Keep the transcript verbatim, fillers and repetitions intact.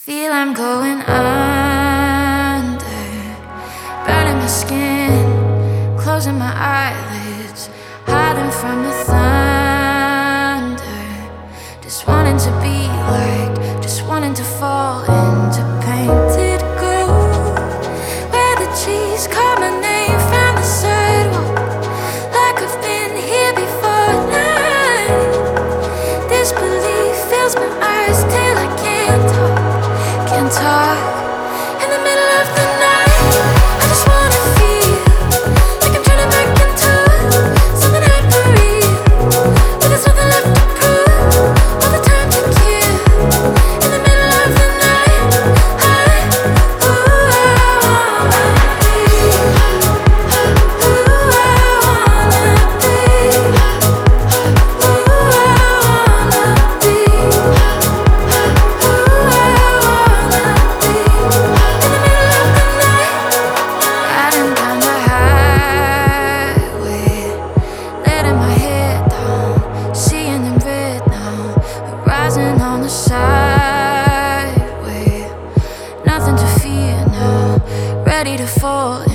Feel I'm going under, burning my skin, closing my eyelids, hiding from the thunder. Just wanting to be liked, just wanting to fall into painted gold, where the trees call my name from the sidewalk, like I've been here before night. Disbelief fills my eyes till I can't talk. Can't talk in the middle of the night. I just wanna feel like I'm turning back into something hyper-real, but there's nothing left to prove, all the time to kill. In the middle of the night, I, ooh, I wanna be, ooh, I wanna be, ooh, I wanna be, ooh, I riding down the highway, letting my head down, seeing them red now, rising on the sideway. Nothing to fear now, ready to fall